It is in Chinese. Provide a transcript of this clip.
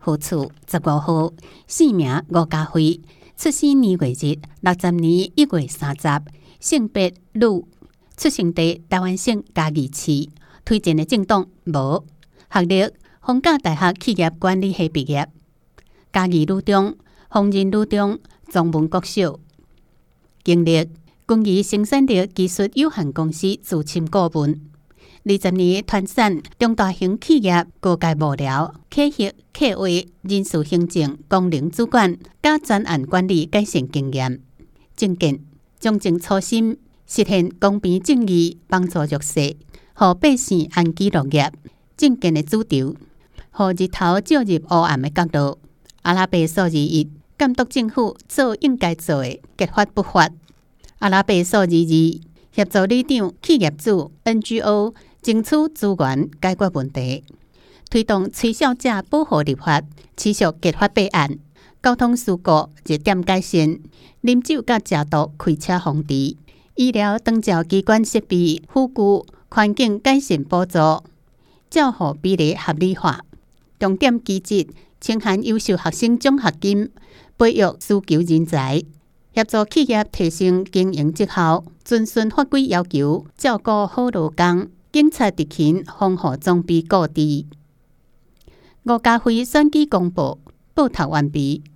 户厝15号，姓名吴家辉，出生年月日60年1月30，性别女，出生地台湾省嘉义市，推荐的政党无，学历逢甲大学企业管理系毕业，嘉义女中、丰仁女中、中文国小，经历工艺生产力技术有限公司资深顾问。20年团产中大型企业高阶幕僚、客户客户人事行政、功能主管、甲专案管理改善经验。政见忠正初心，实现公平正义，帮助弱势，互百姓安居乐业。政见的主轴，互日头照入黑暗的角度。阿拉伯数字1，监督政府做应该做的，揭发不法。阿拉伯数字2，协助里长、企业主、NGO。争取资源，解决问题，推动吹哨者保护立法，持续揭发弊案，交通事故热点改善，啉酒甲食毒开车防治，医疗长照机关设备辅具环境改善补助，照护比例合理化，重点机制清含优秀学生奖学金，培育需求人才，协助企业提升经营绩效，遵循法规要求，照顾好劳工。警察特勤防护装备各地。吴家辉选举公报报读完毕。